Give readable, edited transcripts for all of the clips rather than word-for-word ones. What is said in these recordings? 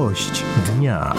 Gość dnia.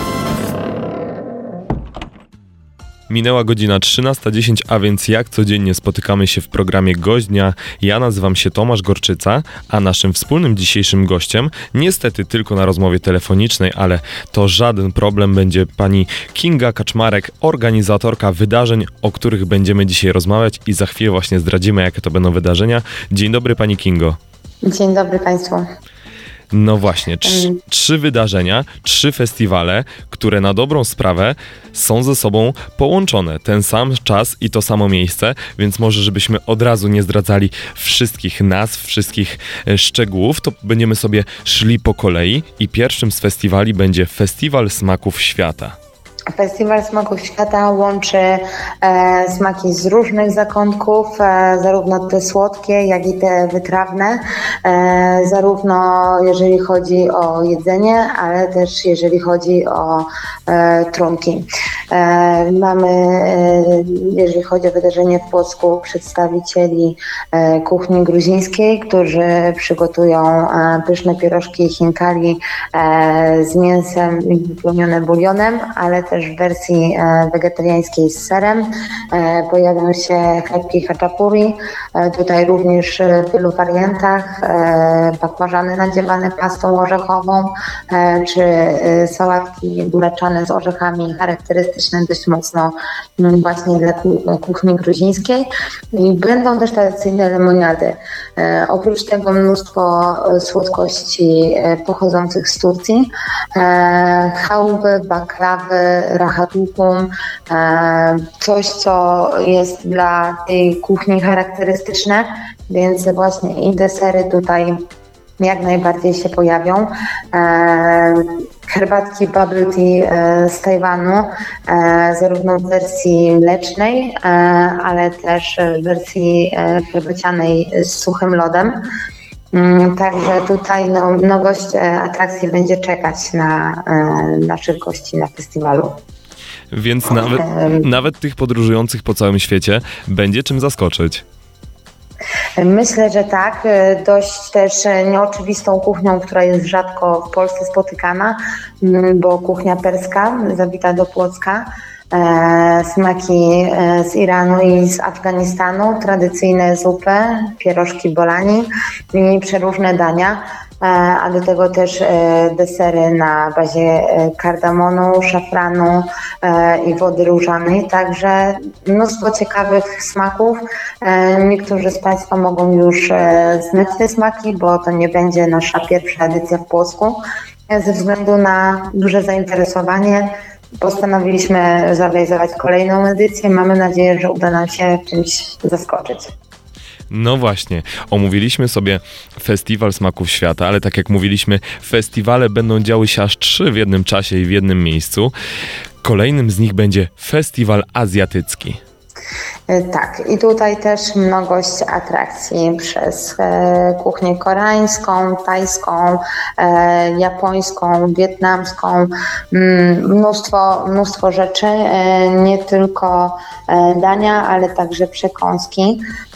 Minęła godzina 13:10, a więc jak codziennie spotykamy się w programie Gość Dnia. Ja nazywam się Tomasz Gorczyca, a naszym wspólnym dzisiejszym gościem, niestety tylko na rozmowie telefonicznej, ale to żaden problem, będzie pani Kinga Kaczmarek, organizatorka wydarzeń, o których będziemy dzisiaj rozmawiać i za chwilę właśnie zdradzimy, jakie to będą wydarzenia. Dzień dobry pani Kingo. Dzień dobry Państwu. No właśnie, trzy wydarzenia, 3 festiwale, które na dobrą sprawę są ze sobą połączone. Ten sam czas i to samo miejsce, więc może żebyśmy od razu nie zdradzali wszystkich nazw, wszystkich szczegółów, to będziemy sobie szli po kolei i pierwszym z festiwali będzie Festiwal Smaków Świata. Festiwal Smaków Świata łączy smaki z różnych zakątków, zarówno te słodkie, jak i te wytrawne, zarówno jeżeli chodzi o jedzenie, ale też jeżeli chodzi o trunki. Mamy, jeżeli chodzi o wydarzenie w Płocku, przedstawicieli kuchni gruzińskiej, którzy przygotują pyszne pierożki chinkali z mięsem wypełnione bulionem, ale też w wersji wegetariańskiej z serem. Pojawią się chlebki haczapuri, tutaj również w wielu wariantach, bakłażany nadziewane pastą orzechową, czy sałatki buraczane z orzechami, charakterystyczne dość mocno właśnie dla kuchni gruzińskiej. I będą też tradycyjne lemoniady. Oprócz tego mnóstwo słodkości pochodzących z Turcji, chałuby, baklawy, rachatukum, coś co jest dla tej kuchni charakterystyczne, więc właśnie i desery tutaj jak najbardziej się pojawią. Herbatki bubble tea z Tajwanu, zarówno w wersji mlecznej, ale też w wersji herbacianej z suchym lodem. Także tutaj mnogość atrakcji będzie czekać na naszych gości na festiwalu. Więc nawet tych podróżujących po całym świecie będzie czym zaskoczyć. Myślę, że tak. Dość też nieoczywistą kuchnią, która jest rzadko w Polsce spotykana, bo kuchnia perska zawita do Płocka. Smaki z Iranu i z Afganistanu, tradycyjne zupy, pierożki bolani i przeróżne dania, a do tego też desery na bazie kardamonu, szafranu i wody różanej, także mnóstwo ciekawych smaków. Niektórzy z Państwa mogą już znać te smaki, bo to nie będzie nasza pierwsza edycja w Płocku. Ze względu na duże zainteresowanie postanowiliśmy zorganizować kolejną edycję. Mamy nadzieję, że uda nam się czymś zaskoczyć. No właśnie, omówiliśmy sobie Festiwal Smaków Świata, ale tak jak mówiliśmy, festiwale będą działy się aż 3 w jednym czasie i w jednym miejscu. Kolejnym z nich będzie Festiwal Azjatycki. Tak, i tutaj też mnogość atrakcji przez kuchnię koreańską, tajską, japońską, wietnamską, mnóstwo rzeczy, nie tylko dania, ale także przekąski.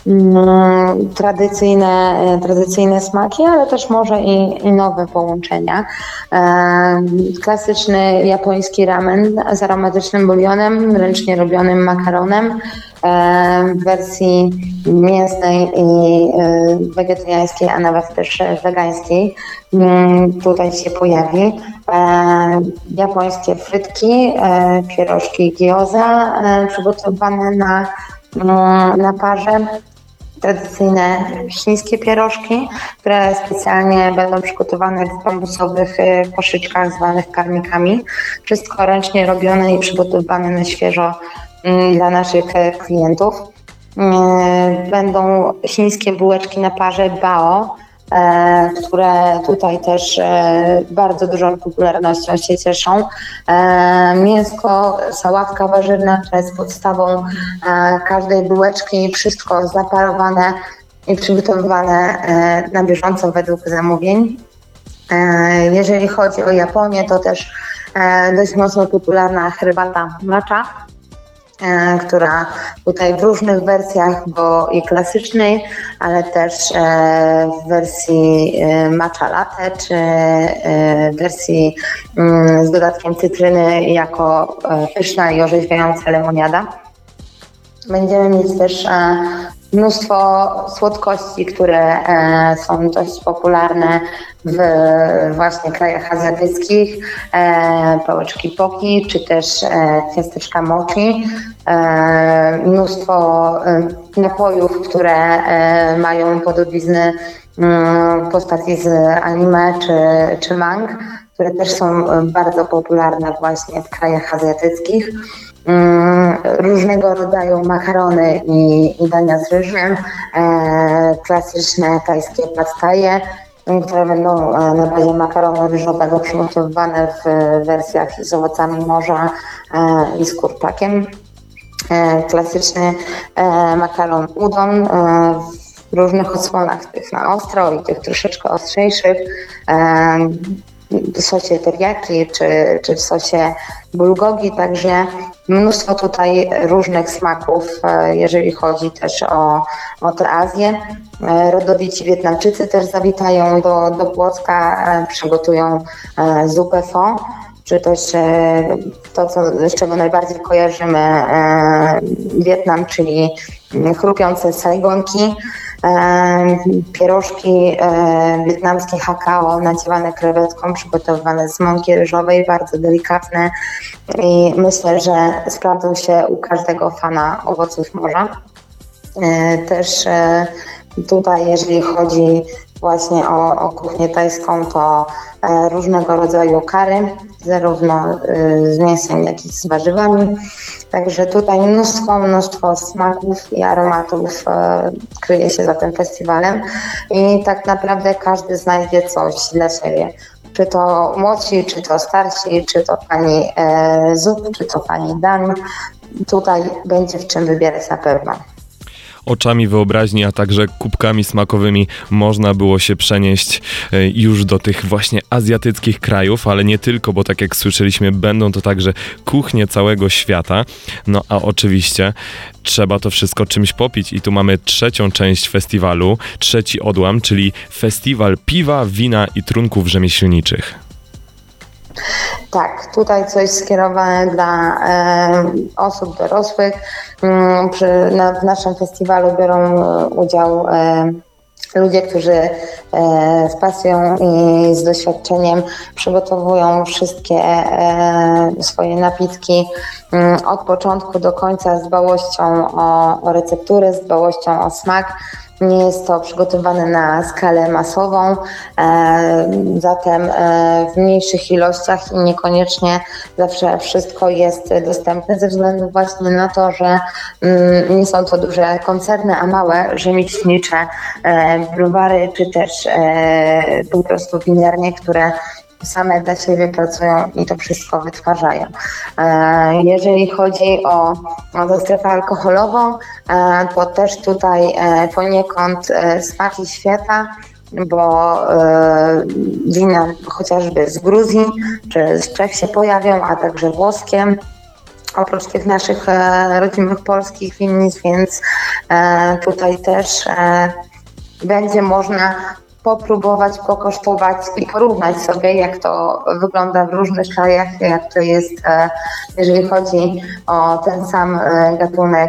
Tradycyjne smaki, ale też może i nowe połączenia. Klasyczny japoński ramen z aromatycznym bulionem, ręcznie robionym makaronem w wersji mięsnej i wegetariańskiej, a nawet też wegańskiej. Tutaj się pojawi. Japońskie frytki, pierożki gyoza przygotowane na parze. Tradycyjne chińskie pierożki, które specjalnie będą przygotowane w bambusowych koszyczkach zwanych karmikami. Wszystko ręcznie robione i przygotowywane na świeżo dla naszych klientów. Będą chińskie bułeczki na parze bao, które tutaj też bardzo dużą popularnością się cieszą. Mięsko, sałatka warzywna, która jest podstawą każdej bułeczki, wszystko zaparowane i przygotowywane na bieżąco według zamówień. Jeżeli chodzi o Japonię, to też dość mocno popularna herbata matcha, która tutaj w różnych wersjach, bo i klasycznej, ale też w wersji matcha latte, czy wersji z dodatkiem cytryny jako pyszna i orzeźwiająca lemoniada. Będziemy mieć też mnóstwo słodkości, które są dość popularne w właśnie krajach azjatyckich, pałeczki poki, czy też ciasteczka mochi. Mnóstwo napojów, które mają podobizny postaci z anime czy mang, które też są bardzo popularne właśnie w krajach azjatyckich. Różnego rodzaju makarony i dania z ryżem, klasyczne tajskie pad thaie, które będą na bazie makaronu ryżowego przygotowywane w wersjach z owocami morza i z kurczakiem. Klasyczny makaron udon w różnych odsłonach, tych na ostro i tych troszeczkę ostrzejszych, w sosie teriyaki czy w sosie bulgogi, także mnóstwo tutaj różnych smaków, jeżeli chodzi też o tę Azję. Rodowici Wietnamczycy też zawitają do Płocka, przygotują zupę pho, czy też to, z czego najbardziej kojarzymy Wietnam, czyli chrupiące sajgonki, pierożki wietnamskie hakao naciewane krewetką, przygotowywane z mąki ryżowej, bardzo delikatne i myślę, że sprawdzą się u każdego fana owoców morza. Też tutaj, jeżeli chodzi właśnie o kuchnię tajską, to różnego rodzaju curry, zarówno z mięsem, jak i z warzywami. Także tutaj mnóstwo smaków i aromatów kryje się za tym festiwalem i tak naprawdę każdy znajdzie coś dla siebie. Czy to młodsi, czy to starsi, czy to pani zup, czy to pani dań. Tutaj będzie w czym wybierać na pewno. Oczami wyobraźni, a także kubkami smakowymi można było się przenieść już do tych właśnie azjatyckich krajów, ale nie tylko, bo tak jak słyszeliśmy, będą to także kuchnie całego świata. No a oczywiście trzeba to wszystko czymś popić i tu mamy trzecią część festiwalu, trzeci odłam, czyli festiwal piwa, wina i trunków rzemieślniczych. Tak, tutaj coś skierowane dla osób dorosłych. W naszym festiwalu biorą udział ludzie, którzy z pasją i z doświadczeniem przygotowują wszystkie swoje napitki od początku do końca z dbałością o recepturę, z dbałością o smak. Nie jest to przygotowane na skalę masową, zatem w mniejszych ilościach i niekoniecznie zawsze wszystko jest dostępne ze względu właśnie na to, że nie są to duże koncerny, a małe rzemieślnicze browary czy też po prostu winiarnie, które same dla siebie pracują i to wszystko wytwarzają. Jeżeli chodzi o tę strefę alkoholową, to też tutaj poniekąd smaki świata, bo wina chociażby z Gruzji czy z Czech się pojawią, a także włoskie, oprócz tych naszych rodzimych polskich winnic, więc tutaj też będzie można popróbować, pokosztować i porównać sobie, jak to wygląda w różnych krajach, jak to jest, jeżeli chodzi o ten sam gatunek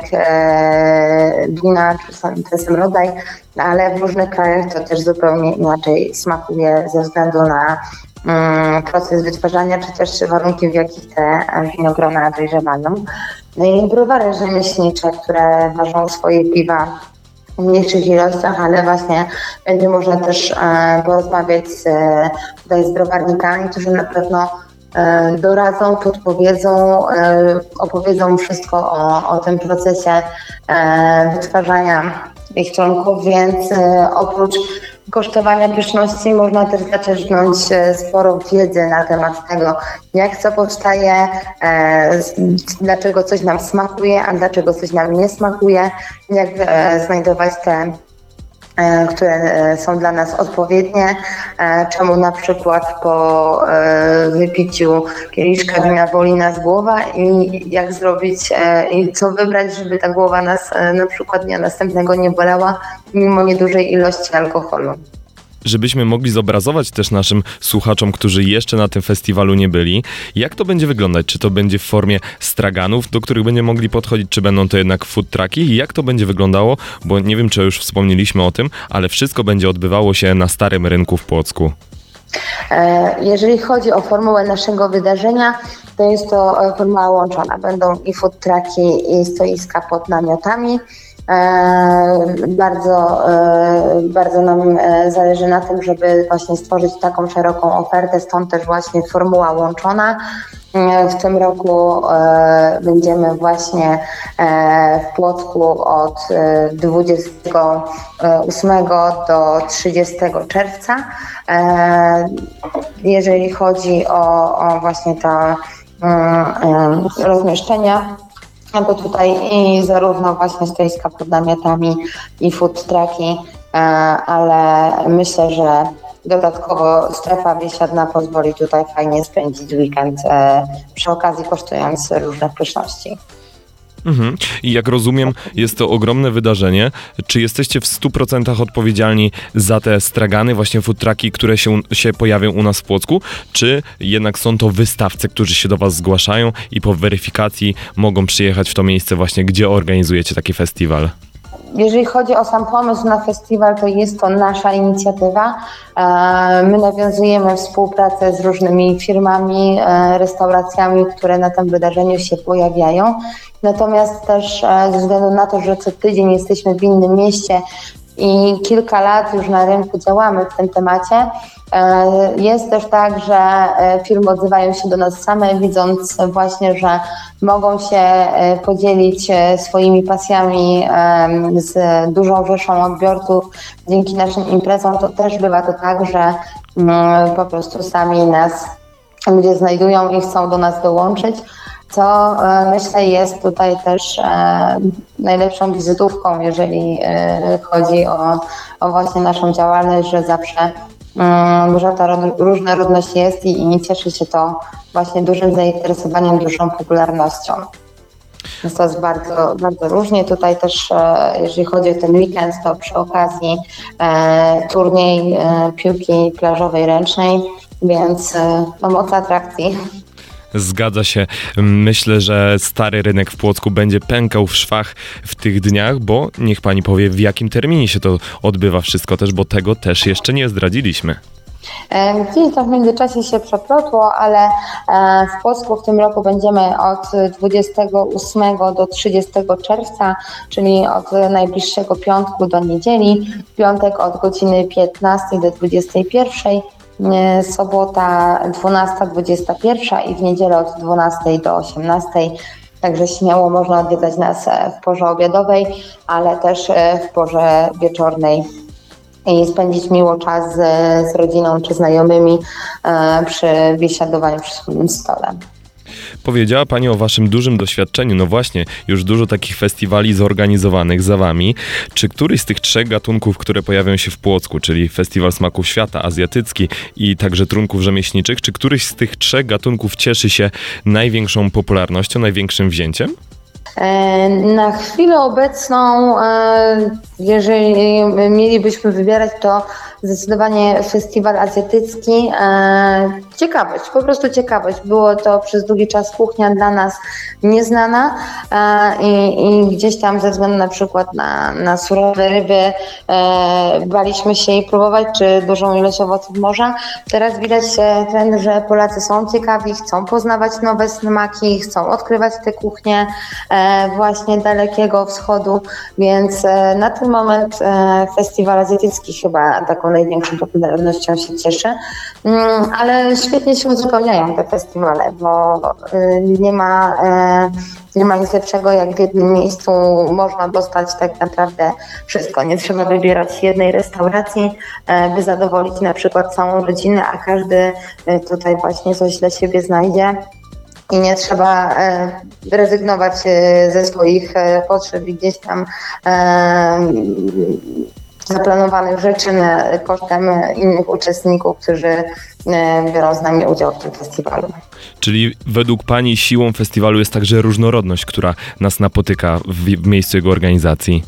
wina, czy ten sam rodzaj, ale w różnych krajach to też zupełnie inaczej smakuje ze względu na proces wytwarzania, czy też warunki, w jakich te winogrona dojrzewają. No i browary rzemieślnicze, które ważą swoje piwa w mniejszych ilościach, ale właśnie będzie można też porozmawiać z browarnikami, którzy na pewno doradzą, podpowiedzą, opowiedzą wszystko o tym procesie wytwarzania ich członków, więc oprócz kosztowania pyszności można też zaczerpnąć sporo wiedzy na temat tego, jak co powstaje, dlaczego coś nam smakuje, a dlaczego coś nam nie smakuje, jak znajdować te które są dla nas odpowiednie, czemu na przykład po wypiciu kieliszka wina boli nas głowa i jak zrobić i co wybrać, żeby ta głowa nas na przykład dnia następnego nie bolała mimo niedużej ilości alkoholu. Żebyśmy mogli zobrazować też naszym słuchaczom, którzy jeszcze na tym festiwalu nie byli, jak to będzie wyglądać? Czy to będzie w formie straganów, do których będziemy mogli podchodzić, czy będą to jednak food trucki? I jak to będzie wyglądało? Bo nie wiem, czy już wspomnieliśmy o tym, ale wszystko będzie odbywało się na Starym Rynku w Płocku. Jeżeli chodzi o formułę naszego wydarzenia, to jest to formuła łączona. Będą i food trucki, i stoiska pod namiotami. Bardzo nam zależy na tym, żeby właśnie stworzyć taką szeroką ofertę, stąd też właśnie formuła łączona. W tym roku będziemy właśnie w Płocku od 28 do 30 czerwca. Jeżeli chodzi o właśnie te rozmieszczenia, no to tutaj i zarówno właśnie stoiska pod namiotami i food trucki, ale myślę, że dodatkowo strefa biesiadna pozwoli tutaj fajnie spędzić weekend, przy okazji kosztując różne pyszności. I jak rozumiem, jest to ogromne wydarzenie. Czy jesteście w 100% odpowiedzialni za te stragany, właśnie food trucki, które się pojawią u nas w Płocku? Czy jednak są to wystawcy, którzy się do was zgłaszają i po weryfikacji mogą przyjechać w to miejsce właśnie, gdzie organizujecie taki festiwal? Jeżeli chodzi o sam pomysł na festiwal, to jest to nasza inicjatywa. My nawiązujemy współpracę z różnymi firmami, restauracjami, które na tym wydarzeniu się pojawiają. Natomiast też ze względu na to, że co tydzień jesteśmy w innym mieście i kilka lat już na rynku działamy w tym temacie, jest też tak, że firmy odzywają się do nas same, widząc właśnie, że mogą się podzielić swoimi pasjami z dużą rzeszą odbiorców. Dzięki naszym imprezom to też bywa to tak, że po prostu sami nas ludzie znajdują i chcą do nas dołączyć, co myślę jest tutaj też najlepszą wizytówką, jeżeli chodzi o właśnie naszą działalność, że zawsze duża ta różnorodność jest i cieszy się to właśnie dużym zainteresowaniem, dużą popularnością. Jest to jest bardzo, bardzo różnie. Tutaj też, jeżeli chodzi o ten weekend, to przy okazji turniej piłki plażowej ręcznej, więc moc atrakcji. Zgadza się. Myślę, że Stary Rynek w Płocku będzie pękał w szwach w tych dniach, bo niech pani powie, w jakim terminie się to odbywa wszystko też, bo tego też jeszcze nie zdradziliśmy. Gdzieś tam w międzyczasie się przeplotło, ale w Płocku w tym roku będziemy od 28 do 30 czerwca, czyli od najbliższego piątku do niedzieli. W piątek od godziny 15 do 21, sobota 12-21 i w niedzielę od 12 do 18. Także śmiało można odwiedzać nas w porze obiadowej, ale też w porze wieczornej i spędzić miło czas z rodziną czy znajomymi przy biesiadowaniu przy wspólnym stole. Powiedziała pani o waszym dużym doświadczeniu. No właśnie, już dużo takich festiwali zorganizowanych za wami. Czy któryś z tych trzech gatunków, które pojawią się w Płocku, czyli Festiwal Smaków Świata, azjatycki i także trunków rzemieślniczych, czy któryś z tych trzech gatunków cieszy się największą popularnością, największym wzięciem? Na chwilę obecną, jeżeli mielibyśmy wybierać, to zdecydowanie festiwal azjatycki. Ciekawość, po prostu ciekawość. Było to przez długi czas kuchnia dla nas nieznana i gdzieś tam ze względu na przykład na surowe ryby baliśmy się jej próbować, czy dużą ilość owoców morza. Teraz widać trend, że Polacy są ciekawi, chcą poznawać nowe smaki, chcą odkrywać te kuchnie właśnie Dalekiego Wschodu, więc na ten moment festiwal azjatycki chyba taką największą popularnością się cieszy, ale świetnie się uzupełniają te festiwale, bo nie ma nic lepszego, jak w jednym miejscu można dostać tak naprawdę wszystko. Nie trzeba wybierać jednej restauracji, by zadowolić na przykład całą rodzinę, a każdy tutaj właśnie coś dla siebie znajdzie. I nie trzeba rezygnować ze swoich potrzeb i gdzieś tam zaplanowanych rzeczy kosztem innych uczestników, którzy biorą z nami udział w tym festiwalu. Czyli według Pani siłą festiwalu jest także różnorodność, która nas napotyka w miejscu jego organizacji?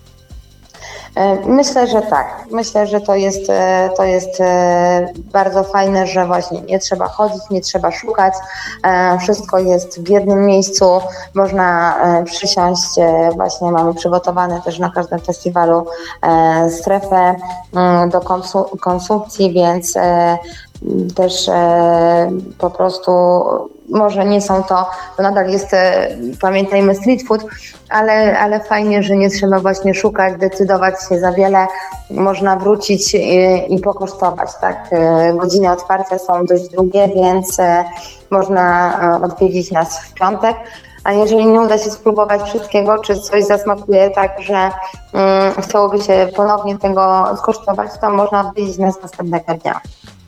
Myślę, że tak. Myślę, że to jest bardzo fajne, że właśnie nie trzeba chodzić, nie trzeba szukać. Wszystko jest w jednym miejscu. Można przysiąść. Właśnie mamy przygotowane też na każdym festiwalu strefę do konsumpcji, ale też po prostu może nie są to nadal jest, pamiętajmy, street food, ale fajnie, że nie trzeba właśnie szukać, decydować się za wiele, można wrócić i pokosztować, tak? Godziny otwarcia są dość długie, więc można odwiedzić nas w piątek. A jeżeli nie uda się spróbować wszystkiego, czy coś zasmakuje tak, że chciałoby się ponownie tego skosztować, to można odwiedzić nas następnego dnia.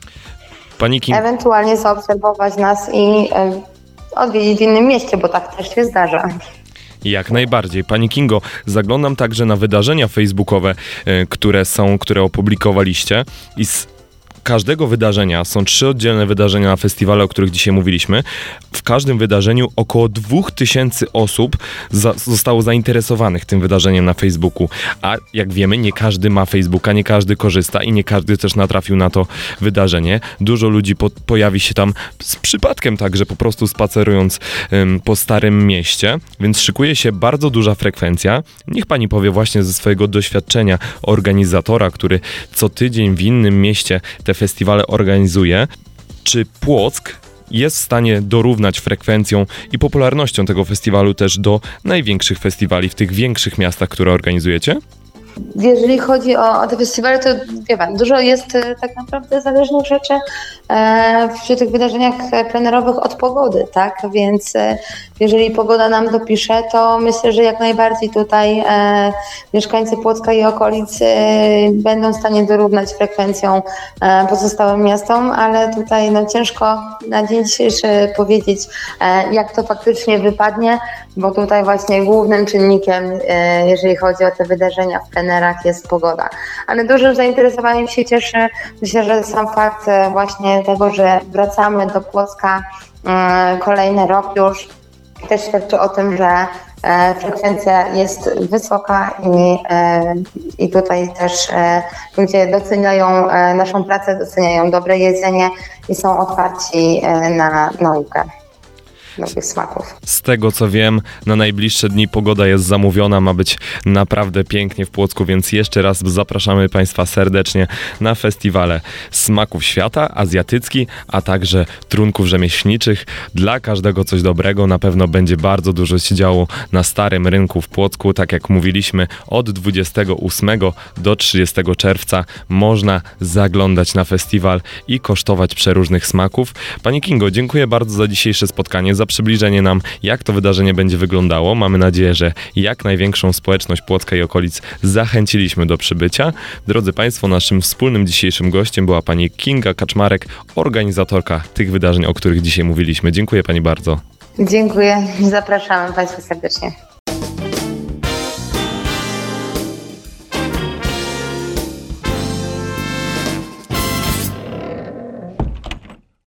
Ewentualnie zaobserwować nas i odwiedzić w innym mieście, bo tak też się zdarza. Jak najbardziej. Pani Kingo, zaglądam także na wydarzenia facebookowe, które opublikowaliście i z każdego wydarzenia, są 3 oddzielne wydarzenia na festiwale, o których dzisiaj mówiliśmy. W każdym wydarzeniu około 2000 osób zostało zainteresowanych tym wydarzeniem na Facebooku. A jak wiemy, nie każdy ma Facebooka, nie każdy korzysta i nie każdy też natrafił na to wydarzenie. Dużo ludzi pojawi się tam z przypadkiem także po prostu spacerując po Starym Mieście, więc szykuje się bardzo duża frekwencja. Niech Pani powie właśnie ze swojego doświadczenia organizatora, który co tydzień w innym mieście te festiwale organizuje. Czy Płock jest w stanie dorównać frekwencją i popularnością tego festiwalu też do największych festiwali w tych większych miastach, które organizujecie? Jeżeli chodzi o te festiwale, to wie pan, dużo jest tak naprawdę zależnych rzeczy przy tych wydarzeniach plenerowych od pogody, tak? Więc jeżeli pogoda nam dopisze, to myślę, że jak najbardziej tutaj mieszkańcy Płocka i okolic będą w stanie dorównać frekwencją pozostałym miastom, ale tutaj ciężko na dzień dzisiejszy powiedzieć, jak to faktycznie wypadnie, bo tutaj właśnie głównym czynnikiem, jeżeli chodzi o te wydarzenia w plenerach, jest pogoda. Ale dużym zainteresowaniem się cieszy, myślę, że sam fakt właśnie tego, że wracamy do Płocka kolejny rok już, też świadczy o tym, że frekwencja jest wysoka i tutaj też ludzie doceniają naszą pracę, doceniają dobre jedzenie i są otwarci na naukę nowych smaków. Z tego co wiem, na najbliższe dni pogoda jest zamówiona, ma być naprawdę pięknie w Płocku, więc jeszcze raz zapraszamy Państwa serdecznie na festiwale smaków świata, azjatycki, a także trunków rzemieślniczych. Dla każdego coś dobrego, na pewno będzie bardzo dużo się działo na Starym Rynku w Płocku. Tak jak mówiliśmy, od 28 do 30 czerwca można zaglądać na festiwal i kosztować przeróżnych smaków. Pani Kingo, dziękuję bardzo za dzisiejsze spotkanie, za przybliżenie nam, jak to wydarzenie będzie wyglądało. Mamy nadzieję, że jak największą społeczność Płocka i okolic zachęciliśmy do przybycia. Drodzy Państwo, naszym wspólnym dzisiejszym gościem była Pani Kinga Kaczmarek, organizatorka tych wydarzeń, o których dzisiaj mówiliśmy. Dziękuję Pani bardzo. Dziękuję. Zapraszamy Państwa serdecznie.